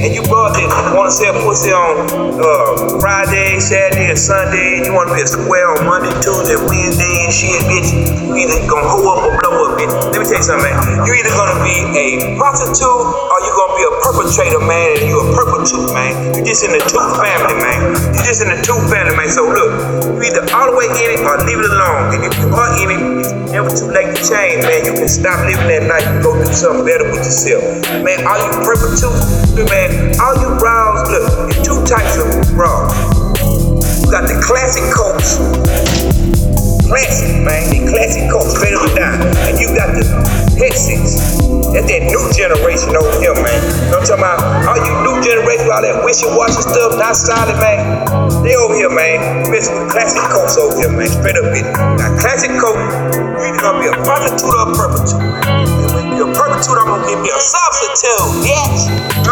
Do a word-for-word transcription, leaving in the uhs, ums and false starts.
and you brought it, wanna sell pussy on uh, Friday, Saturday, and Sunday, and you wanna be a square on Monday, Tuesday, Wednesday, and shit, bitch, you either gonna hoe up or blow up, bitch. Let me tell you something, man. You either gonna be a prostitute or you gonna be a perpetrator, man, and you a perpetude, man. You just in the tooth family, man. You just in the tooth family, man. So look, you either all the way in it or leave it alone. And if you are in it, it's never too late to change, man. You can stop living that life and go do something better with yourself. Man, all you perpetude, look, man, all you bras, look, there's two types of bras. You got the classic coats. Classic, man. The classic coat, straight up and down. And you got the headsets. That's that new generation over here, man. You know what I'm talking about? All you new generation, all that wishy-washy stuff, not solid, man. They over here, man. Messing with classic coats over here, man. Straight up, bitch. Now, classic coat, you either gonna be a prostitute or a perpetude. And when you're a perpetude, I'm gonna give you a substitute, bitch.